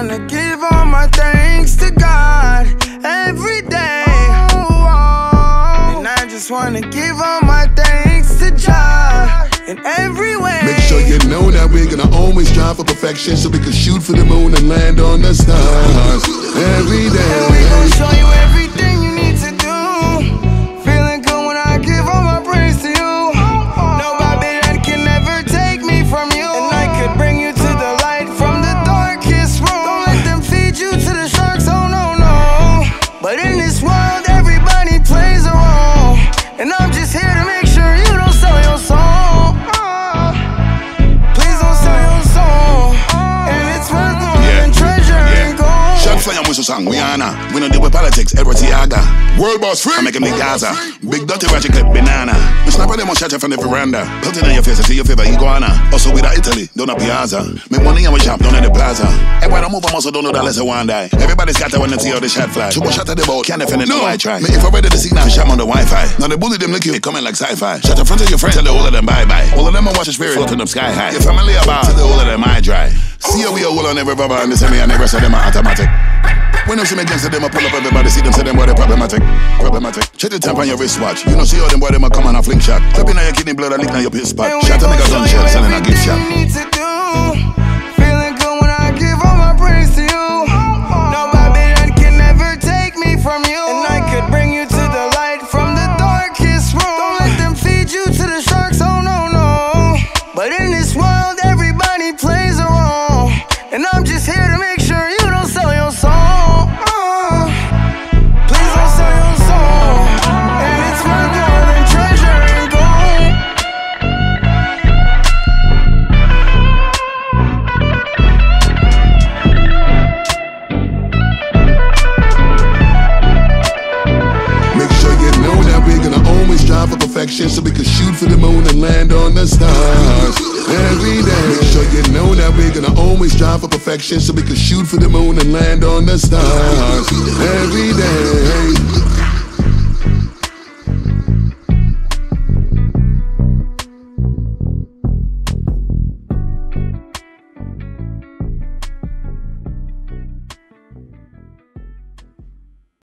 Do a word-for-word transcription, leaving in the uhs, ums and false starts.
wanna give all my thanks to God every day. And I just wanna give all my thanks to God in every way. Make sure you know that we're gonna always strive for perfection, so we can shoot for the moon and land on the stars every day. And we gon' show you everything you need to do. Feeling good when I give all my praise to you. Nobody that can ever take me from you. And I could bring you to the light from the darkest room. Don't let them feed you to the sharks, oh no, no. But in this world, everybody plays a role. And I'm just here to make sure you don't sell your soul. Please don't sell your soul. And it's worth more Yeah. than treasure Yeah. and gold. Shot fire with song, we honor. We don't deal with politics, Edward Tiaga. World boss free. I make him the Gaza. Big dirty ratchet clip banana. The sniper them on shot you from the veranda. Put it in your face until you favor iguana. Also with Italy, don't a piazza. Make money and we shop down at the plaza. And when I move, I'm also don't know that let's one die. Everybody's got to want to see how the shot fly. Two more shot at the ball, can't defend it, no I try. Me if I ready to see now, shot on the Wi-Fi. Now they bully them look you, coming like sci-fi. Shut in front of your friends, tell the whole of them bye-bye. All of them are watching spirit, floating up sky high. Your family about, tell the whole of them I dry. See how we all on every rubber and they say me and the rest of them are automatic. When you see me against them, I pull up everybody, see them, say them boy they problematic, problematic. Check the temp on your wristwatch. You know see how them boy them a come on a fling shot. Flipping on your kidney blood, I lick on your piss spot. Shot a nigga gun shell, selling a gift shop. You need to do. Feeling good when I give all my praise to you. Nobody that can ever take me from you. And I could bring you to the light from the darkest room. Don't let them feed you to the sharks, oh no, no. But in this world, everybody plays a role. And I'm just here to make sure you don't sell your soul. Please don't sell your soul. And it's worth more than treasure and gold. Make sure you know that we're gonna always strive for perfection, so we can shoot for the moon and land on the stars every day. Make sure you know that we're gonna always strive for perfection, so we can shoot for the moon and land on the stars every day.